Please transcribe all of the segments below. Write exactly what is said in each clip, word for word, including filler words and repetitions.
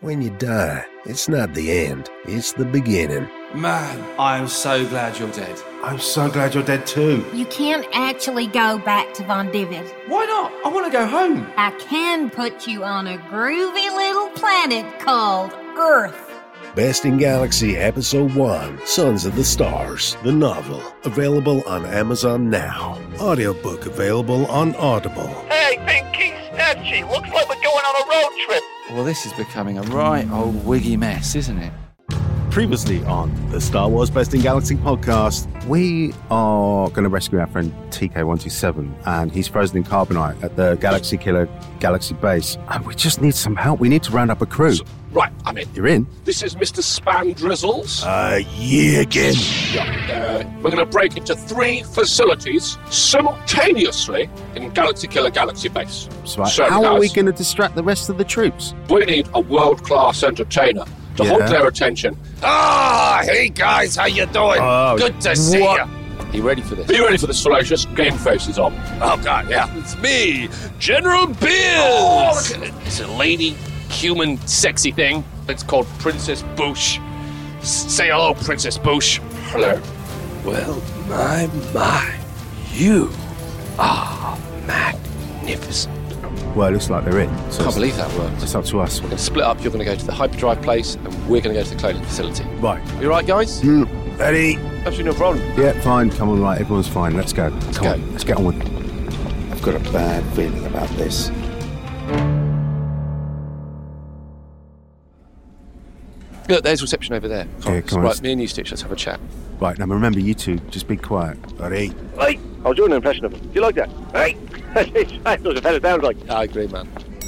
When you die, it's not the end, it's the beginning. Man, I'm so glad you're dead. I'm so glad you're dead too. You can't actually go back to Von Divid. Why not? I want to go home. I can put you on a groovy little planet called Earth. Best in Galaxy Episode one, Sons of the Stars, the novel, available on Amazon now. Audiobook available on Audible. Hey, Pinky, Snatchy, looks like we're going on a road trip. Well, this is becoming a right old wiggy mess, isn't it? Previously on the Star Wars Best in Galaxy podcast, we are going to rescue our friend T K one two seven, and he's frozen in carbonite at the Galaxy Killer Galaxy base. And we just need some help. We need to round up a crew. So, right, I'm in. You're in? This is Mister Spandrizzles. Uh, yeah, again. Yeah, uh, we're going to break into three facilities simultaneously in Galaxy Killer Galaxy base. So, So, how are we guys, going to distract the rest of the troops? We need a world-class entertainer to Yeah. hold their attention. Ah, hey guys, how you doing? Oh, Good to see what? you. You ready for this? Are you ready for this salacious? Game face is on. Oh God, yeah. It's me, General Beers! Oh, look at it. It's a lady, human, sexy thing. It's called Princess Boosh. S- Say hello, Princess Boosh. Hello. Well, my, my, you are magnificent. Well, it looks like they're in. So Can't it's, believe that worked. it's up to us. We're going to split up. You're going to go to the hyperdrive place, and we're going to go to the cloning facility. Right. You all right, guys? Mm, ready? Absolutely no problem. Yeah, fine. Come on, right. Everyone's fine. Let's go. Let's Come go. on. Let's get on with it. I've got a bad feeling about this. Look, there's reception over there. Yeah, come on, Right, let's- me and you, Stitch, let's have a chat. Right, now remember, you two, just be quiet. Ready? Hey, I was doing an impression of him. Do you like that? Hey, that's what the fella sounds like. I agree, man.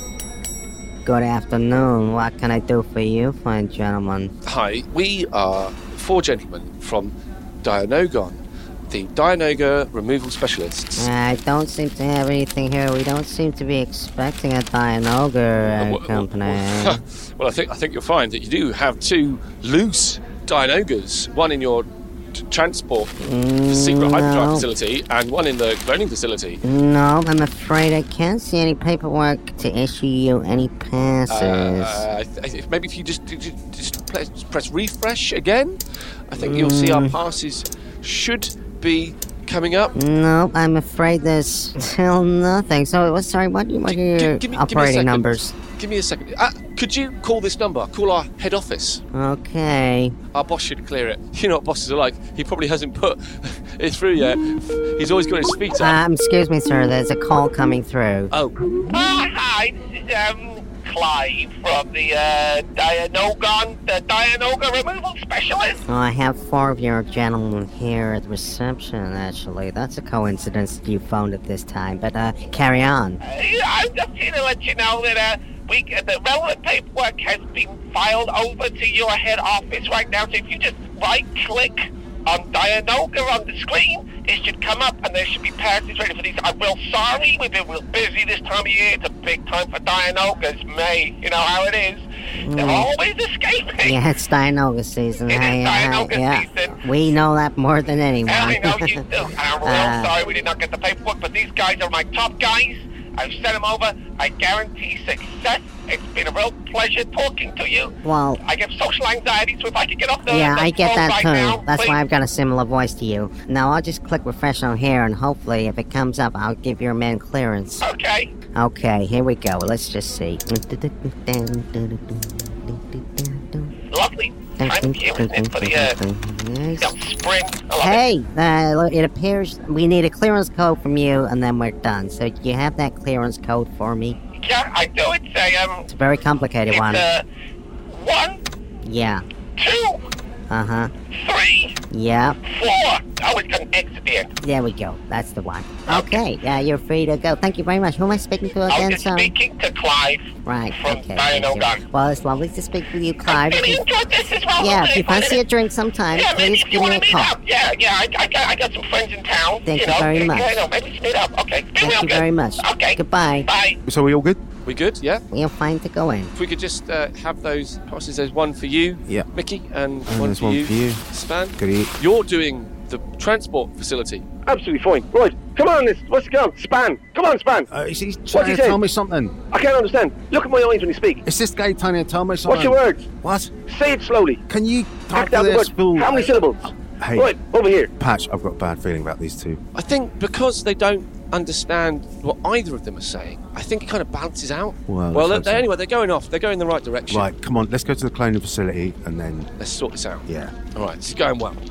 Good afternoon. What can I do for you, fine gentlemen? Hi, we are four gentlemen from Dianogon, the Dianoga removal specialists. I don't seem to have anything here. We don't seem to be expecting a Dianoga uh, Uh, company. Well, I think I think you'll find that you do have two loose Dianogas, one in your t- transport secret hyperdrive no. facility and one in the cloning facility. No, I'm afraid I can't see any paperwork to issue you any passes. Uh, I th- I th- maybe if you just just, just press, press refresh again, I think you'll see our passes should be coming up. No, I'm afraid there's still nothing. So, what? Sorry, what, what are Gi- your gi- give me- give me a operating second. numbers? Give me a second. Uh, could you call this number? Call our head office. Okay. Our boss should clear it. You know what bosses are like. He probably hasn't put it through yet. He's always got his feet up. Um, excuse me, sir. There's a call coming through. Oh, Uh, hi, this is um Clive from the uh, Dianogon, the Dianoga removal specialist. Oh, I have four of your gentlemen here at reception, actually. That's a coincidence that you phoned at this time, but uh, carry on. Uh, I'm just here to let you know that uh, we the relevant paperwork has been filed over to your head office right now. So if you just right-click on Dianoga on the screen, it should come up and there should be passes ready for these. I'm real sorry, we've been real busy this time of year. It's a big time for Dianoga. It's May, you know how it is. They're always escaping. Yeah, it's Dianoga season. It is I, uh, Dianoga yeah. season. We know that more than anyone. And I know you do. And I'm real Uh, sorry we did not get the paperwork, but these guys are my top guys. I've sent them over. I guarantee success. It's been a real pleasure talking to you. Well, I get social anxiety, so if I could get off the yeah, the I get phone that right too. now, That's please. why I've got a similar voice to you. Now, I'll just click refresh on here, and hopefully, if it comes up, I'll give your man clearance. Okay. Okay, here we go. Let's just see. Lovely. Time of year, isn't it, for the uh, you know, spring. I love Hey, uh, look, it appears we need a clearance code from you, and then we're done. So, do you have that clearance code for me? it. Yeah, I do. It's a, um, It's a very complicated it's one. uh, one, Yeah. two, Uh-huh. three, Yeah. four. Oh, it's got an X at the end. There we go. That's the one. Okay, yeah, you're free to go. Thank you very much. Who am I speaking to I again, was just sir? speaking to Clive Right, from okay. thank you. Dianogon. Well, it's lovely to speak with you, I Clive. really enjoyed this as well. Yeah, wasn't if you it? fancy a drink sometime, Yeah, maybe please if you give want me a to meet call. up. Yeah, yeah, I, I, got, I got some friends in town. Thank you know, very yeah, much. Yeah, no, maybe let's meet up. Okay, be Thank real you good. very much. Okay. Goodbye. Bye. So we all good? we good? Yeah. We're fine to go in. If we could just uh, have those passes. There's one for you, Yeah. Mickey, and, And one, there's for, one you, for you. Span. Goody. You're doing the transport facility. Absolutely fine. Right, come on, this, what's it called? Span. Come on, Span. Uh, is he trying What's he to tell saying? me something? I can't understand. Look at my eyes when you speak. Is this guy trying to tell me something? What's your words? What? Say it slowly. Can you talk Act to out the this words. fool? How many syllables? Hey, Right, over here. Patch, I've got a bad feeling about these two. I think because they don't understand what either of them are saying, I think it kind of balances out. Well, well let's they, hope so. anyway, they're going off. They're going in the right direction. Right, come on, let's go to the cloning facility and then... Let's sort this out. Yeah. All right, this is going well.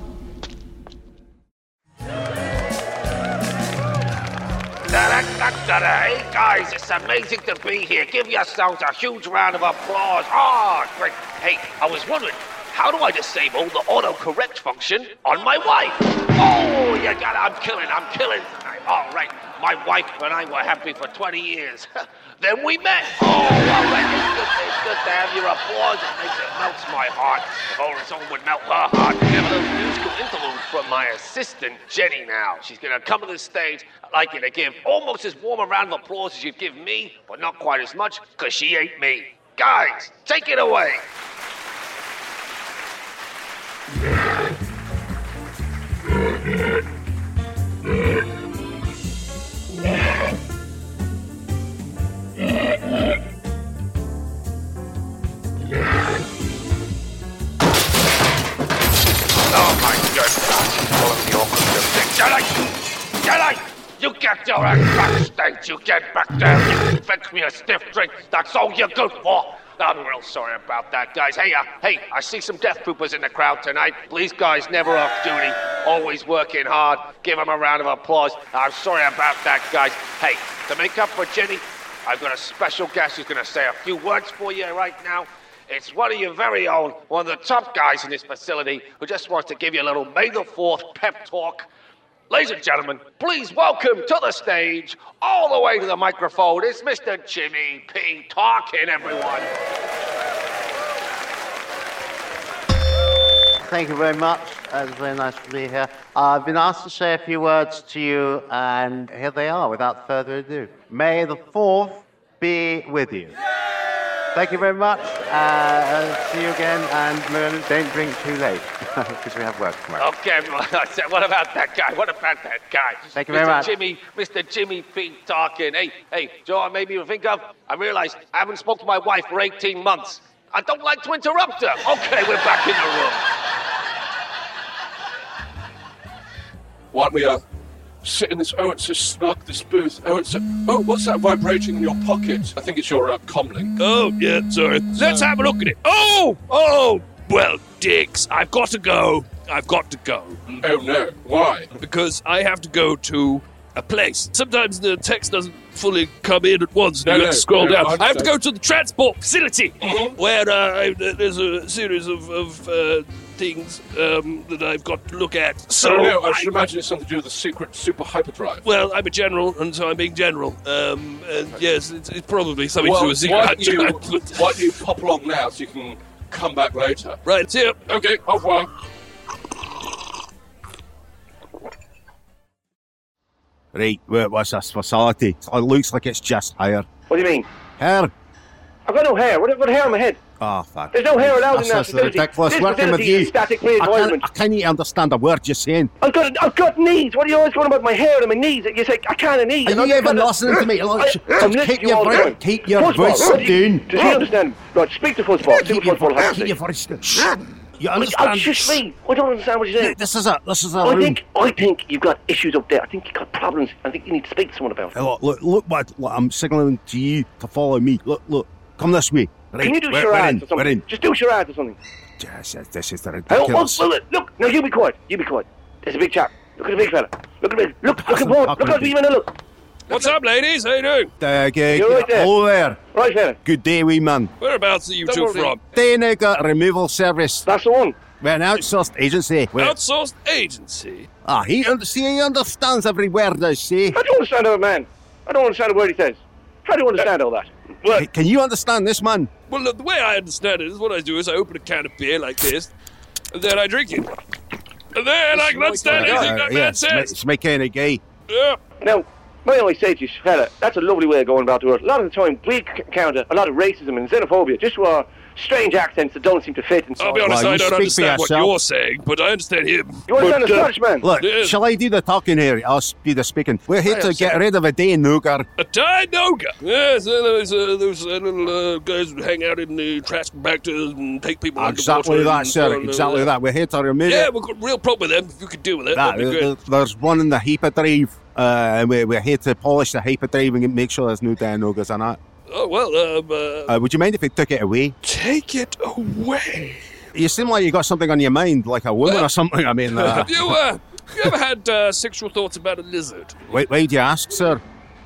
Hey guys, it's amazing to be here. Give yourselves a huge round of applause. Oh, great. Hey, I was wondering, how do I disable the autocorrect function on my wife? Oh, you got it. I'm killing, I'm killing tonight. All right, my wife and I were happy for twenty years. Then we met. Oh, all right, it's good, it's good to have your applause. It makes it melts my heart. If only someone would melt her heart. We have a little musical interlude from my assistant, Jenny, now. She's going to come to the stage. I'd like you to give almost as warm a round of applause as you'd give me, but not quite as much, because she ain't me. Guys, take it away. Oh my goodness, pulling the awkward thing. Jelly! Jelly! You get your ass backstage, you get back there, you fetch me a stiff drink, that's all you're good for. I'm real sorry about that, guys. Hey, uh, hey, I see some death troopers in the crowd tonight. These guys never off duty, always working hard. Give them a round of applause. I'm sorry about that, guys. Hey, to make up for Jenny, I've got a special guest who's going to say a few words for you right now. It's one of your very own, one of the top guys in this facility who just wants to give you a little May the fourth pep talk. Ladies and gentlemen, please welcome to the stage, all the way to the microphone, it's Mister Jimmy P. Talking, everyone. Thank you very much. Uh, it's very nice to be here. Uh, I've been asked to say a few words to you, and here they are, without further ado. May the fourth be with you. Thank you very much. Uh, see you again, and remember, don't drink too late, because we have work tomorrow. Okay, what about that guy? What about that guy? Thank you very much. Mister Jimmy, Mister Jimmy P. Talking. Hey, hey, Joe, maybe you think of? I realize I haven't spoken to my wife for eighteen months. I don't like to interrupt her. Okay, we're back in the room. Why don't we uh, sit in this, oh, it's so snug, this booth. Oh, it's a, oh, what's that vibrating in your pocket? I think it's your uh, comlink. Oh, yeah, sorry. Let's have a look at it. Oh, oh, well, dicks, I've got to go. I've got to go. Oh, no. Why? Because I have to go to a place. Sometimes the text doesn't fully come in at once. No, You no, have to scroll no, down. I I have to go understand. to the transport facility, Mhm. where uh, I, there's a series of, of uh, things um, that I've got to look at. So, So, no, I I- should imagine it's something to do with the secret super hyperdrive. well, I'm a general, and so I'm being general. Um, and yes, it's, it's probably something well, to do with secret. why don't, you, hyperdrive. why don't you pop along now so you can come back later? Right, see ya. Okay, au revoir. Right, where, what's this facility? It looks like it's just hair. What do you mean? Hair? I've got no hair. What, what hair on my head? Oh, fuck. There's no hair allowed That's in that just facility. ridiculous. This Working with facility you. is a static-free I can't, environment. I can't understand a word you're saying. I've got, I've got knees. What are you always going about my hair and my knees? You say, I can't have knees. Are I'm you not- even I'm listening to me? Look, I- sh- I'm just listening keep to you your all the voice- time. keep your Football, voice what do you- down. Does he understand? Right, speak to football. Speak to Keep your, football. voice, Have keep to. your voice down. Shh. You Oh, understand? shush me. I don't understand what you're saying. This is a, this is a I room. think, I think you've got issues up there. I think you've got problems. I think you need to speak to someone about it. Hey, look, look, look, what, look, I'm signalling to you to follow me. Look, look, come this way. Right, Can you do we're, charades we're in, or something? we're in. Just do charades or something. This is, this is the Hey, oh, ridiculous. oh, look, look, no, you be quiet. You be quiet. There's a big chap. Look at the big fella. Look at the big. Look, look at Paul. Look at me, man. Look. What's up, ladies? How you doing? Uh, g- You're right there. Hello there. Right, fella. Good day, wee man. Whereabouts are you Don't two worry. from? Dana Removal Service. That's the one. We're an outsourced agency. We're, Outsourced agency. ah, he, under- see, he understands every word I say. I don't understand that, man. I don't understand a word he says. How do you understand all that? Well, Hey, can you understand this, man? Well, look, the way I understand it is what I do is I open a can of beer like this, and then I drink it. And then I can understand anything that man yes, ma- says. it's my kind of guy. Yeah. now, may I always say to you, fella, that's a lovely way of going about the world. A lot of the time, we c- encounter a lot of racism and xenophobia just to our strange accents that don't seem to fit. And so I'll be honest, Well, I you don't speak for understand what yourself. you're saying, but I understand him. You understand But, the uh, Scottish man? Look, Yeah. shall I do the talking here? I'll do the speaking. We're here Right, to I'm get sorry. rid of a Daenoga. A Daenoga. Yes, uh, those, uh, those uh, little uh, guys who hang out in the trash compactors and take people Exactly underwater that, and sir. so on, uh, Exactly that. We're here to remove Yeah, it. we've got a real problem with them. If you could deal with it, That, that'd be there- great. there's one in the hyperdrive. Uh, and we're, we're here to polish the hyperdrive and make sure there's no Daenogas in it. Oh, well, um, uh, Uh, would you mind if we took it away? take it away. You seem like you got something on your mind, like a woman Well, or something. I mean, uh, Have you, uh, have you ever had uh, sexual thoughts about a lizard? why, why do you ask, sir?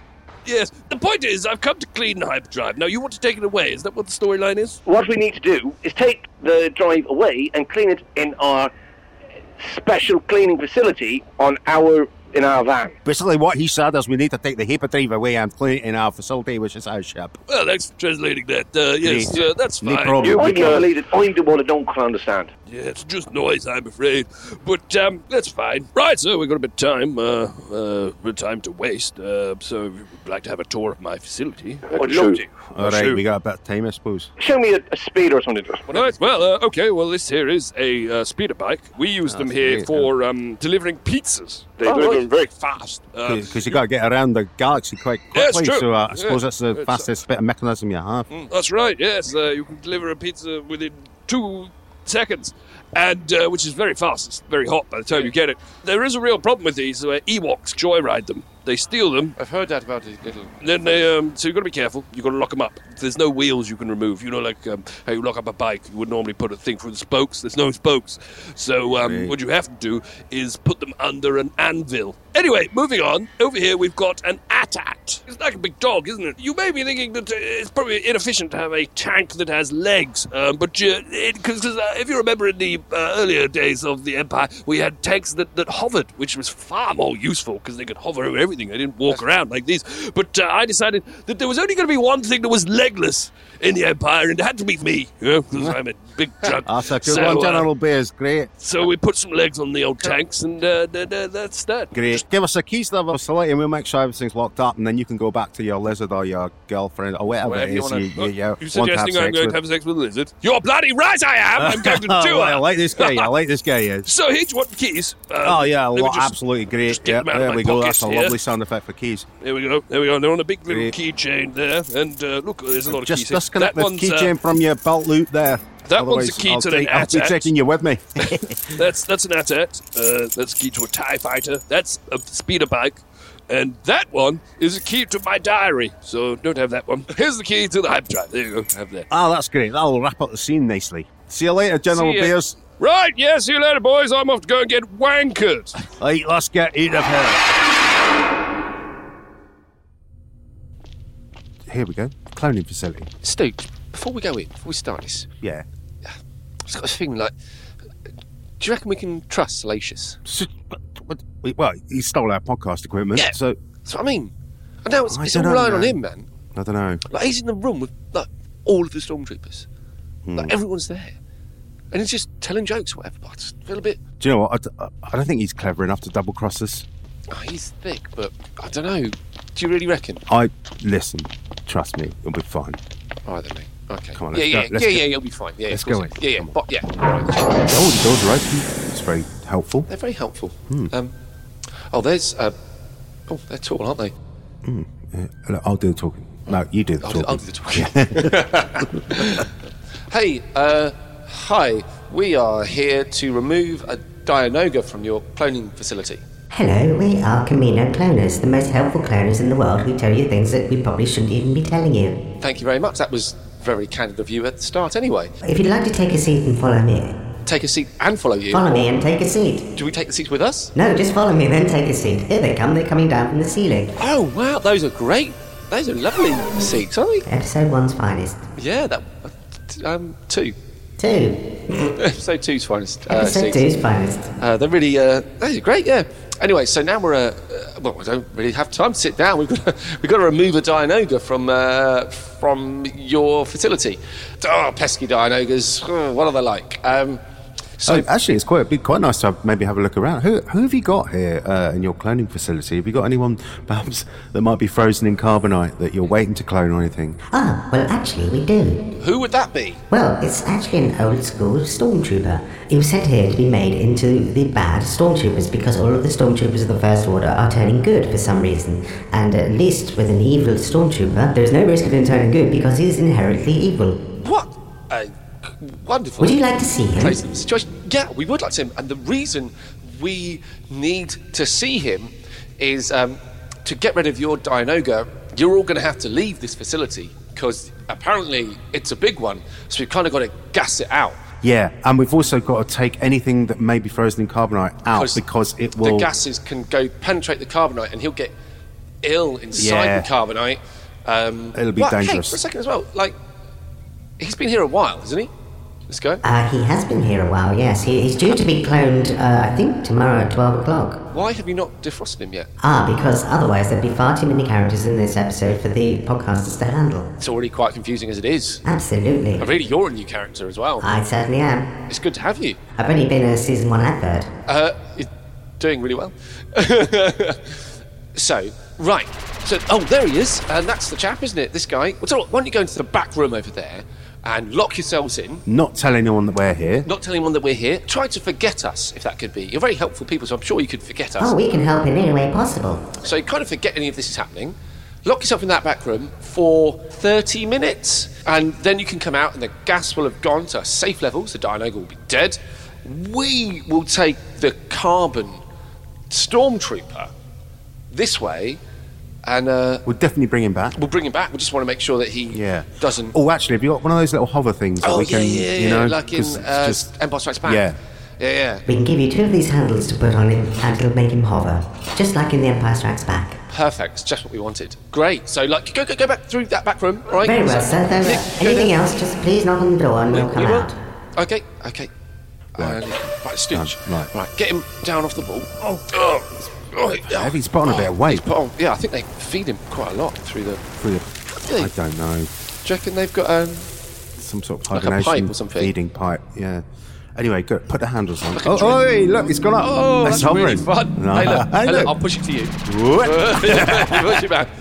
Yes. The point is, I've come to clean the hyperdrive. Now, you want to take it away. Is that what the storyline is? What we need to do is take the drive away and clean it in our special cleaning facility on our in our van. Basically, what he said is we need to take the hyperdrive away and clean it in our facility, which is our ship. Well, thanks for translating that. Uh, yes, Great. uh, that's No fine. problem. You We wouldn't can- believe it. I'm the one that don't understand. Yeah, it's just noise, I'm afraid. But um, that's fine. Right, so we've got a bit of time, uh, uh, bit of time to waste. Uh, so if you'd like to have a tour of my facility, I I'd can show love you. to. All right, we got a bit of time, I suppose. Show me a, a speed or something. Right, well, uh, okay, well, this here is a uh, speeder bike. We use them That's here great, for um, delivering pizzas. They Oh, deliver right. them very fast. Um, Because you got to get around the galaxy quite Yeah, it's quickly, true. so uh, I suppose Yeah. that's the It's, uh, fastest bit of mechanism you have. Mm, That's right, yes. Uh, you can deliver a pizza within two seconds, and uh, which is very fast. It's very hot by the time you get it. There is a real problem with these. Uh, Ewoks joyride them. They steal them. I've heard that about these little. Then they, um, so you've got to be careful. You've got to lock them up. There's no wheels you can remove. You know, like um, how you lock up a bike. You would normally put a thing through the spokes. There's no spokes. So um, Right. what you have to do is put them under an anvil. Anyway, moving on. Over here we've got an AT-AT. It's like a big dog, isn't it? You may be thinking that uh, it's probably inefficient to have a tank that has legs. Um, but because uh, if you remember in the uh, earlier days of the Empire, we had tanks that, that hovered, which was far more useful because they could hover over everything. They didn't walk around like these. But uh, I decided that there was only going to be one thing that was legless in the Empire, and it had to be me, you know, because I'm a big drunk. That's a good So, one, uh, General Bears. Great. So we put some legs on the old tanks, and uh, th- th- that's that. Great. Give us the keys to the facility and we'll make sure everything's locked up, and then you can go back to your lizard or your girlfriend or whatever, Whatever it you is wanna- you, you, Oh, you, you want to have suggesting I'm sex going with. to have sex with a lizard? You're bloody right I am! I'm going to do Oh, I it! like this guy. I like this guy. Yes. So here, do you want the keys? Um, Oh yeah, let me lo- just- absolutely great. just get Yeah, them out of there my we go. pockets That's a here. lovely sound effect for keys. There we go. There we go. They're on a big little Great. keychain there, and uh, look, there's a lot of Just keys. here. disconnect That the one's, uh, keychain from your belt loop there. That one's Otherwise, the key I'll to the take- I'll be AT-AT. taking you with me. That's that's an AT-AT. Uh, that's a key to a TIE fighter. That's a speeder bike. And that one is a key to my diary. So don't have that one. Here's the key to the hyperdrive. There you go. Have that. Oh, that's great. That'll wrap up the scene nicely. See you later, General See ya. Bears. Right, yeah, see you later, boys. I'm off to go and get wankered. Right, let's get out of here. Here we go. Cloning facility. Stu, before we go in, before we start this, Yeah. I've got a feeling like. Do you reckon we can trust Salacious? So, what, what, wait, well, he stole our podcast equipment, Yeah. so That's what I mean. I know it's, I it's all don't know, relying on man. him, man. I don't know. Like he's in the room with like all of the stormtroopers. Hmm. Like everyone's there, and he's just telling jokes or whatever. But I just feel a bit. Do you know what? I, d- I don't think he's clever enough to double cross us. Oh, he's thick, but I don't know. Do you really reckon? I listen. Trust me, it'll be fine. All right then, mate. Okay. Come on, yeah, let's yeah, go- let's yeah, go- yeah. You'll be fine. Yeah, let's of course go it- in. Yeah, yeah, Come on. but yeah. All right. Oh, the doors are open. It's very helpful. They're very helpful. Hmm. Um, oh, there's. Uh, oh, they're tall, aren't they? Mm. Uh, look, I'll do the talking. No, you do the I'll do, talking. I'll do the talking. Hey, uh, hi. We are here to remove a Dianoga from your cloning facility. Hello, we are Camino Cloners, the most helpful cloners in the world who tell you things that we probably shouldn't even be telling you. Thank you very much. That was very candid of you at the start, anyway. If you'd like to take a seat and follow me. Take a seat and follow you. Follow me and take a seat. Do we take the seats with us? No, just follow me, then take a seat. Here they come, they're coming down from the ceiling. Oh, wow, those are great. Those are lovely seats, aren't they? Episode one's finest. Yeah, that. Um, two. Two. Episode two's finest. Uh, Episode seats. two's finest. Uh, they're really, uh, those are great, yeah. Anyway, so now we're, uh, uh, well, we don't really have time to sit down. We've got to, we've got to remove a Dianoga from, uh, from your facility. Oh, pesky Dianogas. Oh, what are they like? Um, So oh, actually, it's quite it'd be quite nice to have, maybe have a look around. Who who have you got here uh, in your cloning facility? Have you got anyone perhaps that might be frozen in carbonite that you're waiting to clone or anything? Ah, well, actually, we do. who would that be? Well, it's actually an old school stormtrooper. He was sent here to be made into the bad stormtroopers because all of the stormtroopers of the First Order are turning good for some reason. And at least with an evil stormtrooper, there's no risk of him turning good because he's inherently evil. What? Uh, wonderful. Would you like to see him? Place in the situation. Yeah, we would like to see him. And the reason we need to see him is um, to get rid of your Dianoga. You're all going to have to leave this facility because apparently it's a big one. So we've kind of got to gas it out. Yeah, and we've also got to take anything that may be frozen in carbonite out because, because it will... The gases can go penetrate the carbonite and he'll get ill inside Yeah. the carbonite. Um, It'll be well, dangerous. Hey, for a second as well, like, he's been here a while, hasn't he? This guy? Uh, he has been here a while, yes. He, he's due to be cloned, uh, I think, tomorrow at twelve o'clock. Why have you not defrosted him yet? Ah, because otherwise there'd be far too many characters in this episode for the podcasters to handle. It's already quite confusing as it is. Absolutely. Oh, really, you're a new character as well. I certainly am. It's good to have you. I've only been a season one advert. Uh, you're doing really well. So, right. So, oh, there he is. And that's the chap, isn't it? This guy. Well, tell you what, why don't you go into the back room over there and lock yourselves in. Not tell anyone that we're here. Not tell anyone that we're here. Try to forget us, if that could be. You're very helpful people, so I'm sure you could forget us. Oh, we can help in any way possible. So you kind of forget any of this is happening. Lock yourself in that back room for thirty minutes. And then you can come out and the gas will have gone to safe levels. The Dianoga will be dead. We will take the carbon stormtrooper this way. And uh, We'll definitely bring him back. we'll bring him back. We just want to make sure that he Yeah. doesn't... Oh, actually, have you got one of those little hover things that Oh, we yeah, can, yeah, you yeah, know... like in 'cause it's uh, just- Empire Strikes Back. Yeah. Yeah, yeah. We can give you two of these handles to put on him and it'll make him hover. Just like in The Empire Strikes Back. Perfect. It's just what we wanted. Great. So, like, go go, go back through that back room, all right? Very well, So- sir. Though, Nick, go anything there. else, just please knock on the door and we'll We come will. out. Okay, okay. Right. Uh, right, Stooge. Um, right. Right, get him down off the ball. Oh, oh. Right, oh. He's put on a bit of weight. He's put on, yeah, I think they feed him quite a lot through the... Through the, Really? I don't know. Do you reckon they've got... Um, Some sort of Like a hibernation pipe or something? feeding pipe, yeah. Anyway, good. Put the handles on. Like a Oh, drink. oh, hey, look, it's gone up. oh, It's that's really hovering. fun. No. Hey, look, Hey, hey, look, look. I'll push it to you. What? Push it back.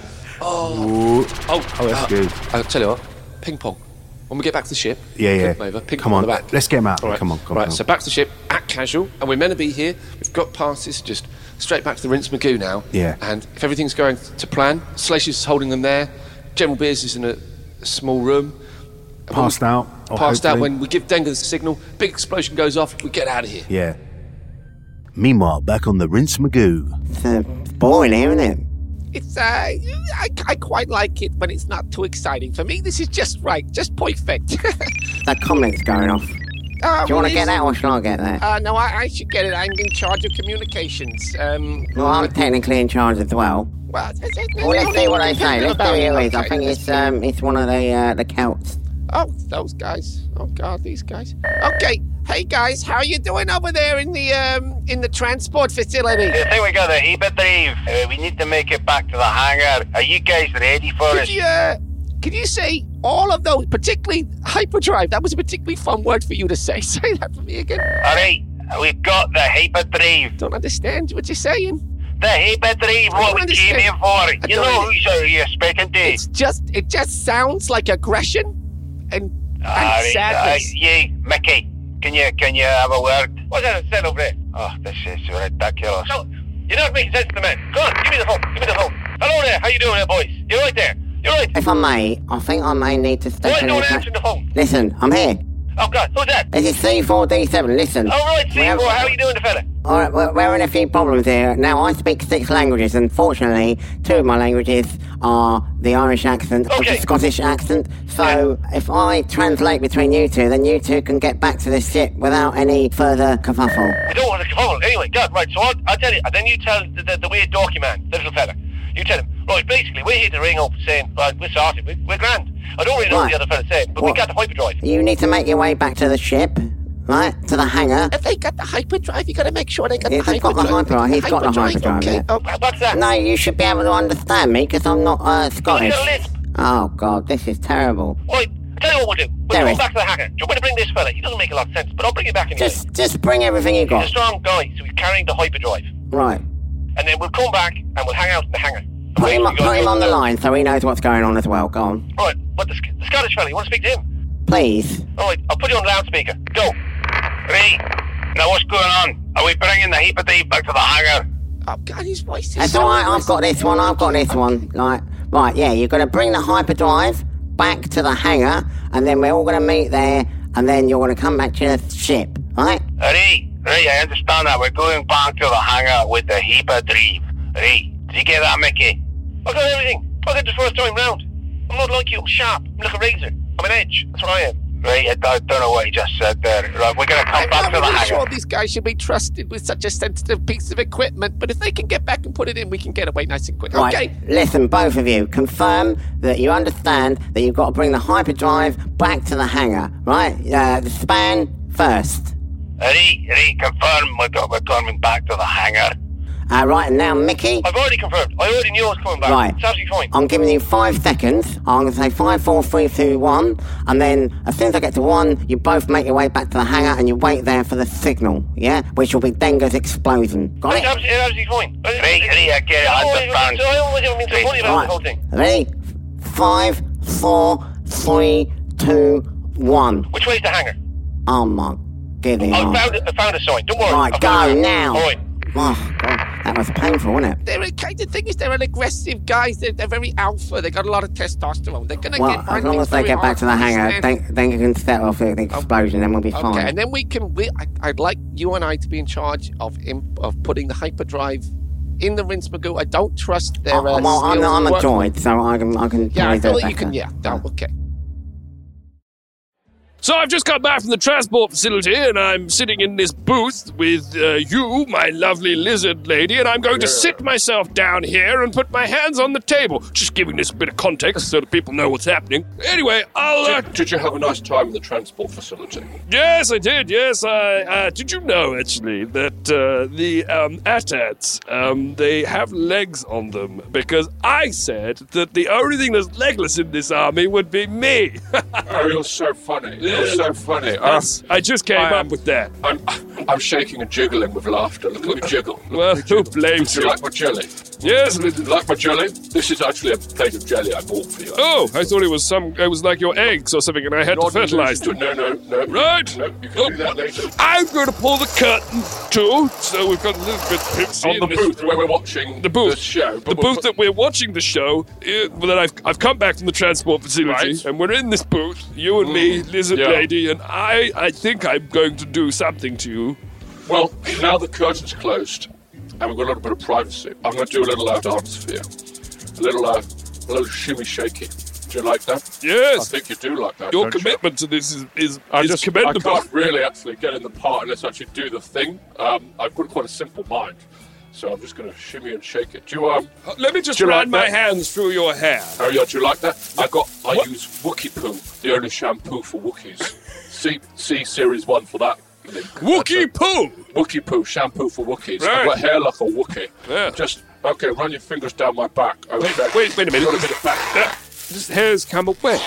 Oh, Oh, oh, oh, that's uh, good. I'll tell you what, ping pong. When we get back to the ship, Yeah, yeah. flip 'em over, ping Come pong on, on the back. let's get him out. All right. Come on, come right, on. so back to the ship, act casual, and we're meant to be here. We've got passes, just straight back to the Rinse Magoo now. Yeah. And if everything's going to plan, Slash is holding them there. General Beers is in a, a small room. And when Passed we- out, or Passed out. hopefully. When we give Denga the signal, big explosion goes off, we get out of here. Yeah. Meanwhile, back on the Rinse Magoo. It's uh, boring here, isn't it? It's, uh, I, I quite like it, but it's not too exciting. For me, this is just right, just perfect. That comment's going off. Uh, Do you want to get that or shall I get that? Uh, no, I, I should get it. I'm in charge of communications. Um, Well, I'm technically in charge as well. well, Well, let's see what they say. Let's see who it is. I think it's um, it's one of the uh, the Celts. Oh, those guys. Oh God, these guys. Okay, hey guys, how you doing over there in the um in the transport facility? I think we got a hyperdrive. Uh, we need to make it back to the hangar. Are you guys ready for Could it? you, uh, could you say all of those, particularly hyperdrive? That was a particularly fun word for you to say. Say that for me again. All right, we've got the hyperdrive. Don't understand what you're saying. The hyperdrive, I what don't we understand. came here for. I You don't know under- who you're, you're speaking to. It's just, it just sounds like aggression and, and All right, sadness. uh, you, Mickey, can you can you have a word? What's that said over there? Oh, this is ridiculous. No, you're not making sense to the man. Go on, give me the phone. Give me the phone. Hello there. How you doing, there, boys? You're right there. You're right. If I may, I think I may need to step Why in. don't and- answer the phone? Listen, I'm here. Oh God, who's that? This is C four D seven. Listen. All right, C We're- four. How you doing, the fella? All right, we're, we're in a few problems here. Now, I speak six languages, and fortunately, two of my languages are the Irish accent and Okay. the Scottish accent. So, if I translate between you two, then you two can get back to the ship without any further kerfuffle. I don't want to come Anyway, God, right, so I'll, I'll tell you, and then you tell the, the, the weird dorky man, the little fella. You tell him, right, basically, we're here to ring up saying, right, we're sorted, we're, we're grand. I don't really know what Right. the other fella's saying, but What? we got the hyperdrive. You need to make your way back to the ship, right? To the hangar. If they got the hyperdrive, you gotta make sure they got Yeah, the they've got the hyperdrive. hyperdrive. He's got the hyperdrive, Okay. yeah. Oh, What's that? No, you should be able to understand me, because I'm not uh, Scottish. got a lisp. Oh, God, this is terrible. Right, Tell you what we'll do. We'll There go is. back to the hangar. Do you want me to bring this fella? He doesn't make a lot of sense, but I'll bring him back anyway. Just, just bring everything you He's a got. strong guy, so he's carrying the hyperdrive. Right. And then we'll come back and we'll hang out in the hangar. Put him, You put guys him go- on the line so he knows what's going on as well. Go on. All right, but the, Sc- the Scottish fella, you want to speak to him? Please. All right, I'll put you on loudspeaker. Go. Right. Now what's going on? Are we bringing the hyperdrive back to the hangar? Oh, God, his voice is That's so all right. I've got this one. I've got this one. Like, right, yeah. You're gonna bring the hyperdrive back to the hangar, and then we're all gonna meet there, and then you're gonna come back to the ship, right? Right. Right, I understand that. We're going back to the hangar with the hyperdrive. Right. Did you get that, Mickey? I got everything. I got the first time round. I'm not like you. I'm sharp. I'm like a razor. I'm an edge. That's what I am. Right, I don't, don't know what you just said there. Right, we're going to come I'm back not to the really hangar. sure these guys should be trusted with such a sensitive piece of equipment, but if they can get back and put it in, we can get away nice and quick. Right. Okay. Listen, both of you, confirm that you understand that you've got to bring the hyperdrive back to the hangar, right? Uh, the span first. Right, right, confirm we're, go- we're coming back to the hangar. Uh, right, and now, Mickey. I've already confirmed. I already knew I was coming back. Right. It's absolutely fine. I'm giving you five seconds. I'm going to say five, four, three, two, one, and then as soon as I get to one, you both make your way back to the hangar and you wait there for the signal, yeah? Which will be Denga's explosion. Got It's it? absolutely, it's absolutely fine. Right, right, I get it, I understand. I always have been so funny about the whole thing. Ready? Five, four, three, two, one. Which way's the hangar? Oh my goodness. I found, I found a sign. Don't worry. Right, I go found it. now. All right. Oh, God, that was painful, wasn't it? They're a kind of thing is they're an aggressive guys. They're, they're very alpha. They got a lot of testosterone. They're gonna Well, get as find long things as they very get back hard to the hangar, understand. then, then you can set off the explosion, then we'll be fine. Okay, and then we can. We, I, I'd like you and I to be in charge of imp, of putting the hyperdrive in the rinse magoo. I don't trust their. Oh, uh, well, I'm, skills I'm a work. droid, so I can I can Yeah, I probably do feel it that you can. better. Yeah, no, okay. So I've just got back from the transport facility and I'm sitting in this booth with uh, you, my lovely lizard lady, and I'm going to sit myself down here and put my hands on the table. Just giving this a bit of context so that people know what's happening. Anyway, I'll... Uh, Did, did you have a nice time in the transport facility? Yes, I did. Yes, I. Uh, did you know actually that uh, the um, A T A Ts um, they have legs on them because I said that the only thing that's legless in this army would be me. Oh, you're so funny. You're so funny. Yes, I just came I up am- with that. I'm, I'm shaking and jiggling with laughter. Look at me jiggle. Look Well, at me who jiggle. blames Do you you? like my jelly? Yes. Do you like my jelly? This is actually a plate of jelly I bought for you. Oh, I thought it was some. It was like your eggs or something, and I had Not to fertilize alluding them. to- No, no, no. Right. No, you can do that later. I'm going to pull the curtain too, so we've got a little bit pipsy On the in this- booth where we're watching The booth. the show. The booth that we're watching the show. Uh, that I've I've come back from the transport facility, Right. and we're in this booth. You and me, lizard yeah. lady, and I. I think I'm going to do something to you. Well, now the curtain's closed, and we've got a little bit of privacy. I'm going to do a little uh, dance for you. A little, uh, a little shimmy shaky. Do you like that? Yes. I think you do like that. Your don't you? commitment to this is is, I is just commendable. I can't really actually get in the part unless I actually do the thing. Um, I've got quite a simple mind, so I'm just going to shimmy and shake it. Do you um? Uh, Let me just do you run like my that? hands through your hair. Oh yeah, do you like that? I got. I What? use Wookie Poo, the only shampoo for Wookiees. see, see series one for that. link. Wookie Poo. Wookie Poo shampoo for Wookiees. Right. I've got hair like a Wookie. Yeah. Just okay. Run your fingers down my back. Okay. Wait, wait a minute. Got a bit of back. Uh, This hair's come away.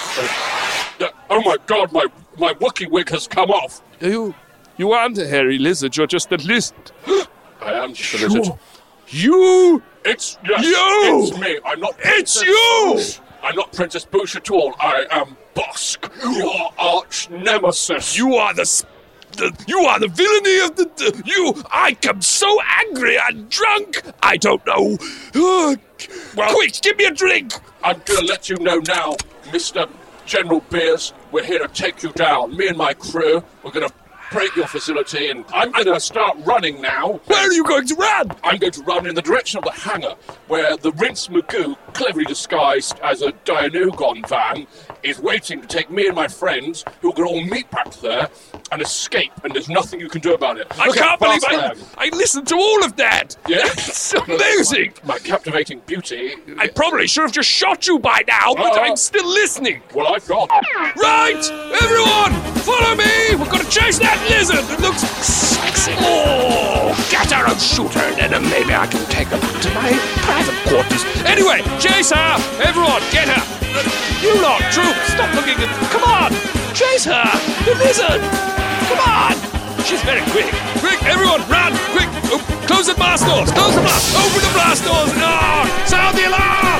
Uh, oh my God, my my Wookie wig has come off. You, you aren't a hairy lizard. You're just a lizard. I am just a lizard. You. It's yes, You! It's me. I'm not. It's Princess you! Boosh. I'm not Princess Boosh at all. I am Bosk, your arch nemesis. You are the, s- the you are the villainy of the, the you. I am so angry and drunk. I don't know. Uh, Well- quick, give me a drink. I'm gonna let you know now, Mister General Beers. We're here to take you down. Me and my crew. We're gonna break your facility, and I'm gonna start running now. Where are you going to run? I'm going to run in the direction of the hangar, where the Rinse Magoo, cleverly disguised as a Dianogon van, is waiting to take me and my friends, who can all meet back there, and escape, and there's nothing you can do about it. I Look can't how believe fast I, am. I listened to all of that. Yeah? It's amazing. My, my captivating beauty. I probably should have just shot you by now, but Oh. I'm still listening. Well, I've got. Right, everyone, follow me. We're going to chase that lizard. It looks sexy. Oh, God. get her and shoot her, and then maybe I can take her to my private quarters. Anyway, chase her! Everyone, get her! You lot, troops, stop looking at... Come on! Chase her! The lizard! Come on! She's very quick. Quick, everyone, run! Quick! Oh, close the blast doors! Close the blast! Open the blast doors! Oh, sound the alarm!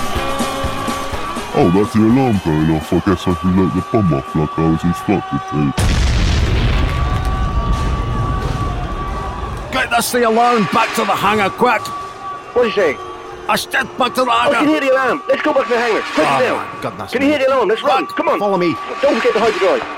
Oh, that's the alarm going off. I guess I can let the bomb off like I was instructed to. Get us the alarm back to the hangar, quick! What are you saying? I said back to the I hangar! can hear the alarm. Let's go back to the hangar. Quick Oh, now. my goodness. Can you hear the alarm? Let's run. Come on. Follow me. Don't forget to hide the drive.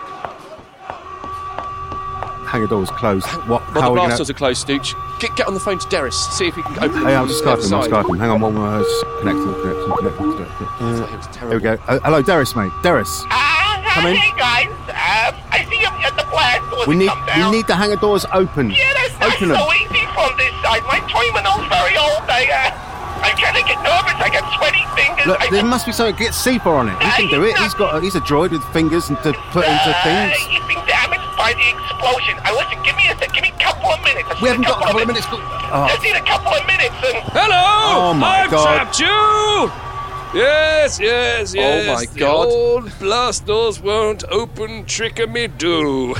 Hangar door's closed. What? Well, how the are we blast gonna... doors are closed, Stooch. Get, get on the phone to Derris. See if he can open Hey, I'll just the Skype other him, I'll side. Skype him. Hang on, one more. Connecting, connecting, connecting, connecting. Uh, here we go. Uh, hello, Derris, mate. Derris. Come in. Hey guys, um, I see you at the blast doors. We need, come down. we need the hangar doors open. Yeah, that's not Open so them. easy from this side. My terminal's very old. I, uh, I'm trying to get nervous. I got sweaty fingers. Look, I there must be something. Get C four on it. He can do it. He's got. A, he's a droid with fingers and to put into things. Uh, you've been damaged by the explosion. I listen. Give me a sec. Give me a couple of minutes. I We just haven't need got a couple of minutes. Oh. Just need a couple of minutes. And Hello! Oh, my I've God. trapped you! Yes, yes, yes. Oh, my the God. old blast doors won't open, trick-a-me-do.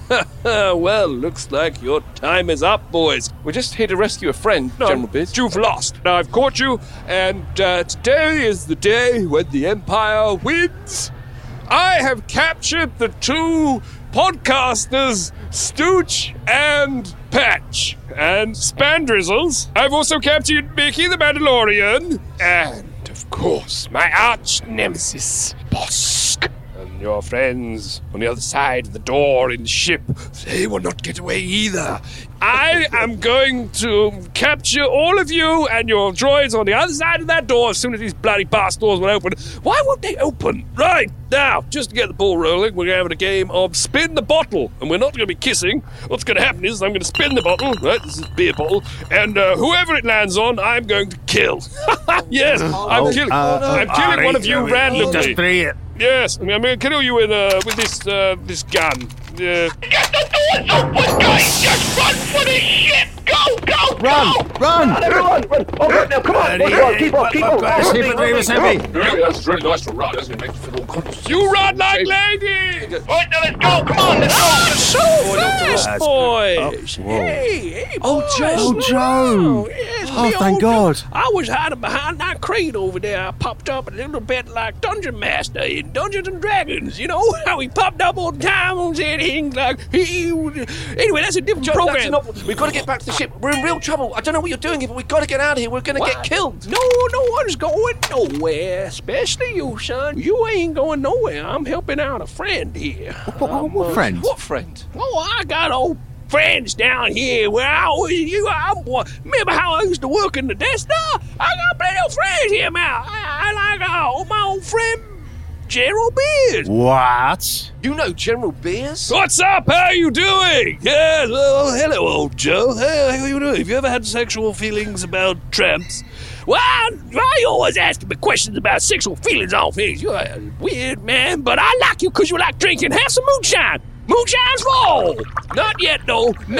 Well, looks like your time is up, boys. We're just here to rescue a friend, No, General Biz. you've lost. Now, I've caught you, and uh, today is the day when the Empire wins. I have captured the two podcasters, Stooch and Patch, and Spandrizzles. I've also captured Mickey the Mandalorian, and, of course, my arch nemesis, Bosk. And your friends on the other side of the door in the ship, they will not get away either. I am going to capture all of you and your droids on the other side of that door as soon as these bloody blast doors will open. Why won't they open? Right, now, just to get the ball rolling, we're having a game of spin the bottle. And we're not going to be kissing. What's going to happen is I'm going to spin the bottle, right, this is a beer bottle, and uh, whoever it lands on, I'm going to kill. Yes, I'm Oh, killing, uh, I'm killing one of you randomly. Just three it. Yes, I mean, I'm going to kill you with, uh, with this, uh, this gun. Uh, get the doors open, guys. Just run for the ship. Go, go, Run! go. Run! Run, everyone. Run. All right, now, come on. Keep on, keep on, keep on. See if it was heavy. Really, that's really nice to run, doesn't it? Make you feel all conscious. you run like lady! All right, now let's go. Come on, let's go. So fast, boys! Hey, hey, Oh, boys. Joe. Oh, Joe. Yes, Oh, me thank old God. Joe. I was hiding behind that crate over there. I popped up a little bit like Dungeon Master in Dungeons and Dragons. You know how he popped up all the time and said things like he. Anyway, that's a different Joe, program. that's not, we've got to get back to the ship. We're in real trouble. I don't know what you're doing here, but we've got to get out of here. We're going to get killed. No, no one's going nowhere, especially you, son. You ain't going nowhere. I'm helping out a friend here. What, what, what friend? What friend? Oh, I got old friends down here where I was. You, I, remember how I used to work in the Death Star? I got plenty of friends here now. I, I like uh, my old friend General Beard. What? You know General Beers? What's up? How you doing? Yes, well, hello, old Joe. Hey, how you doing? Have you ever had sexual feelings about tramps? Well, why you always asking me questions about sexual feelings on things? You're a weird man, but I like you because you like drinking. Have some moonshine. Moonshine's full. Not yet, though. No.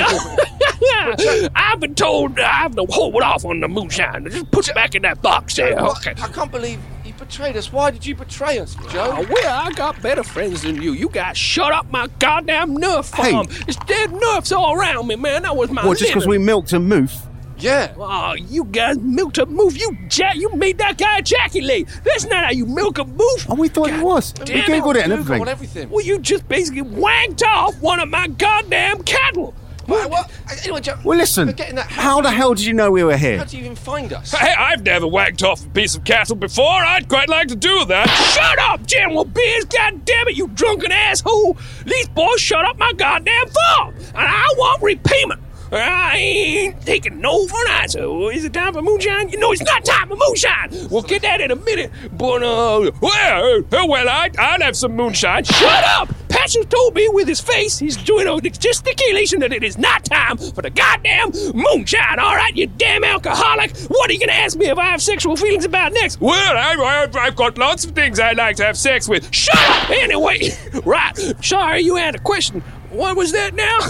I've been told I have to hold it off on the moonshine. Just put it back in that box there. Okay. I can't believe you betrayed us. Why did you betray us, Joe? Oh, well, I got better friends than you. You guys shut up my goddamn Nerf farm. Hey. It's dead Nerfs all around me, man. That was my What, just because we living. milked a moof? Yeah. Oh, you guys milked a moof. You ja- you made that guy ejaculate. That's not how you milk a moof. Oh, we thought it was. We damn it. googled it and Google everything. and everything. Well, you just basically wanked off one of my goddamn cattle. What? what? Anyway, Joe, Well, listen, forgetting that, how the hell did you know we were How here? did you even find us? Hey, I've never whacked off a piece of cattle before. I'd quite like to do that. Shut up, General Beers. God damn it, you drunken asshole. These boys shut up my goddamn farm. And I want repayment. I ain't taking no for an answer. Is it time for moonshine? You know it's not time for moonshine. We'll get that in a minute. But, uh, well, uh, well, I'd, I'd have some moonshine. Shut up! Patrick told me with his face, he's doing a gesticulation that it is not time for the goddamn moonshine. All right, you damn alcoholic. What are you going to ask me if I have sexual feelings about next? Well, I, I, I've got lots of things I'd like to have sex with. Shut up! Anyway, right. Sorry, you had a question. What was that now?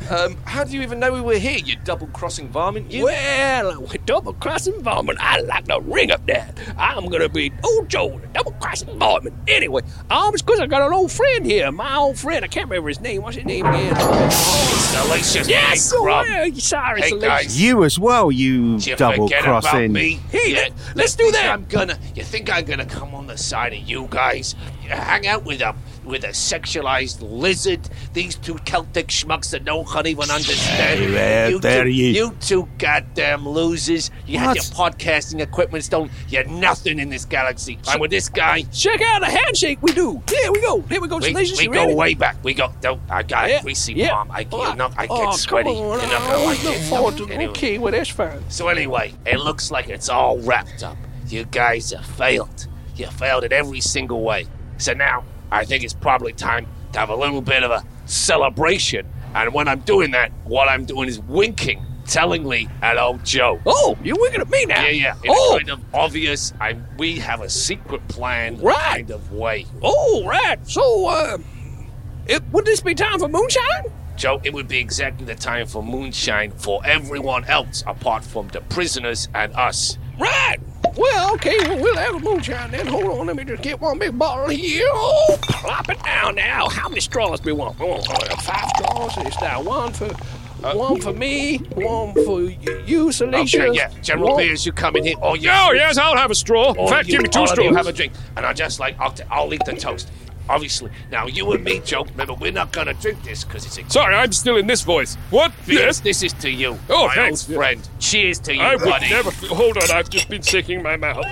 Um, how do you even know we were here, you double-crossing varmint, you? Well, with double-crossing varmint, I like to ring up that. I'm gonna be old Joe, the double-crossing varmint. Anyway, um, it's because I got an old friend here. My old friend, I can't remember his name. What's his name again? Salacious Yes, Mike Crumb. well, sorry, Hey, Salacious. guys. You as well, you Do you forget about double-crossing. me? Hey, Yeah, let's do think that. I'm gonna. You think I'm gonna come on the side of you guys? Hang out with a with a sexualized lizard? These two Celtic schmucks that no one even understand. Hey, there, you, there two, you- you two goddamn losers! You What? have your podcasting equipment. Don't you're nothing in this galaxy. I'm with this guy. Check out the handshake we do. Here we go. Here we go, We, Salacious. we you go ready? way back. We go. Don't, I got Yeah, a greasy yeah. palm. I, Oh, you're not, I get oh, sweaty. Come on. You're not I gonna always like look it. forward to Anyway. Okay, well, that's fine. So anyway, it looks like it's all wrapped up. You guys have failed. You failed in every single way. So now, I think it's probably time to have a little bit of a celebration. And when I'm doing that, what I'm doing is winking tellingly at old Joe. Oh, you're winking at me now? Yeah, yeah. In Oh. a kind of obvious, I, we have a secret plan Right. kind of way. Oh, right. So, uh, it, would this be time for moonshine? Joe, it would be exactly the time for moonshine for everyone else apart from the prisoners and us. Right. Well, okay, well, we'll have a moonshine then. Hold on, let me just get one big bottle here. Oh, plop it down now. How many straws do we want? We want uh, five straws. Is that one for one for me, one for y- you, Salacious? Okay, yeah. General one- Beers, you come in here. Oh, you, Oh, yes, I'll have a straw. In all fact, of you, give me two all of you straws. have a drink. And I just like, I'll, t- I'll eat the toast. Obviously. Now, you and me, Joe, remember, we're not going to drink this because it's a... Sorry, I'm still in this voice. What? Beers, this is to you. Oh, my thanks. old friend. Cheers to you, I would buddy. never. Hold on, I've just been sticking my mouth.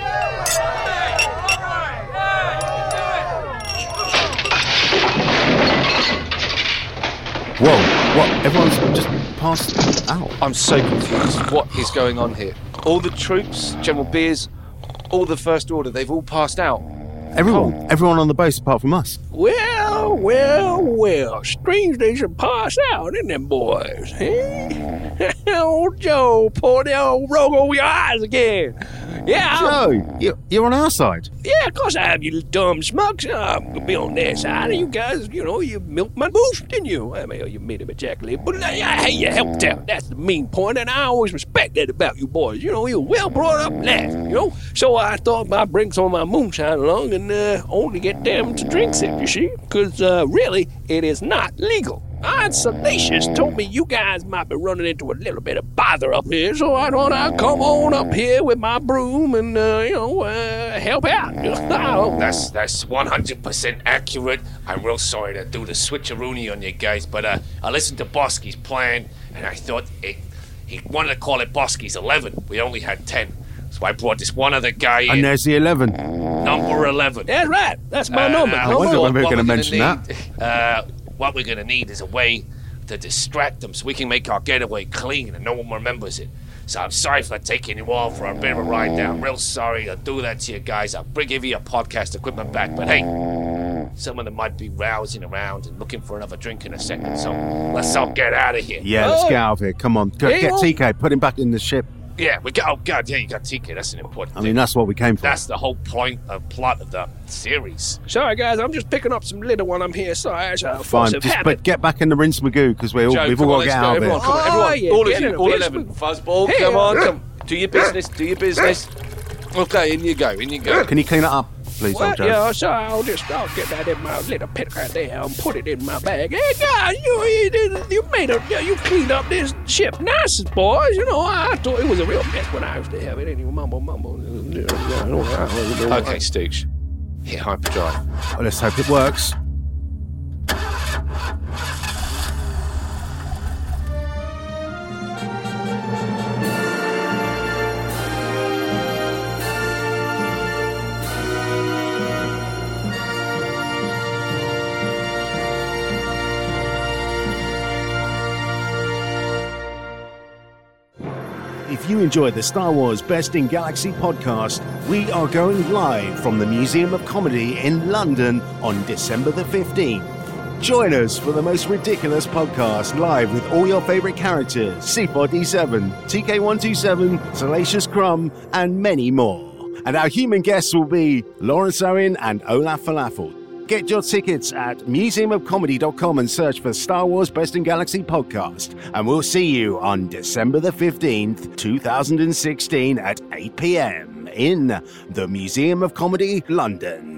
Whoa, what? Everyone's just passed out. I'm so confused. What is going on here? All the troops, General Beers, all the First Order, they've all passed out. Everyone, everyone on the base apart from us. Well, well, well. Strange they should pass out, isn't them boys? Eh? Old Joe, pour the old rogue over your eyes again. Yeah, I'm- Joe, you're, you're on our side. Yeah, of course I am, you dumb smucks. I'm gonna be on their side. And you guys, you know, you milked my boost, didn't you? I mean, you made him ejaculate. But uh, hey, you helped out. That's the main point, and I always respect that about you boys. You know, you're well brought up lads, you know? So I thought I'd bring some of my moonshine along and uh, only get them to drink it, you see? Because uh, really, it is not legal. Aunt Salacious told me you guys might be running into a little bit of bother up here, so I thought I'd come on up here with my broom and, uh, you know, uh, help out. That's that's one hundred percent accurate. I'm real sorry to do the switcheroony on you guys, but uh, I listened to Bosky's plan, and I thought it, he wanted to call it Bosky's eleven. We only had ten. So I brought this one other guy in. And there's the eleven. Number eleven. That's right. That's my Uh, number. I wonder what- when we're what going to we're mention gonna that. need- Uh, what we're going to need is a way to distract them so we can make our getaway clean and no one remembers it. So I'm sorry for taking you all for a bit of a ride down. Real sorry to do that to you guys. I'll bring give you your podcast equipment back. But hey, some of them might be rousing around and looking for another drink in a second. So let's all get out of here. Yeah, let's get out of here. Come on, go, Hey, get oh. T K, put him back in the ship. Yeah, we got. Oh God, yeah, you got T K. That's an important. I mean, that's what we came for. That's the whole point of plot of the series. Sorry, guys, I'm just picking up some litter when I'm here. Sorry, it's a Fine, force of just, habit. but get back in the rinse magoo because we're all, Joe, we've come all on, got to get let's out go. of Everyone, here. come on, Oh, everyone. yeah, all of get you, in all the eleven. basement. Fuzzball, Hey, come on, uh, come. Do your business, do your business. Okay, in you go, in you go. Can you clean it up, please, What? old Joe? Yeah, sorry, I'll just I'll get that in my little petticoat there and put it in my bag. Hey, guys, you you, you made a you cleaned up this ship nice, boys. You know, I thought it was a real mess when I was there. But anyway, mumble, mumble. Okay, Stooge. Hit hyperdrive. Well, let's hope it works. If you enjoyed the Star Wars Best in Galaxy podcast, we are going live from the Museum of Comedy in London on December the fifteenth. Join us for the most ridiculous podcast live with all your favorite characters, C four D seven, T K one two seven, Salacious Crumb, and many more. And our human guests will be Lawrence Owen and Olaf Falafel. Get your tickets at museum of comedy dot com and search for Star Wars Best in Galaxy podcast. And we'll see you on December the fifteenth, two thousand sixteen at eight p.m. in the Museum of Comedy, London.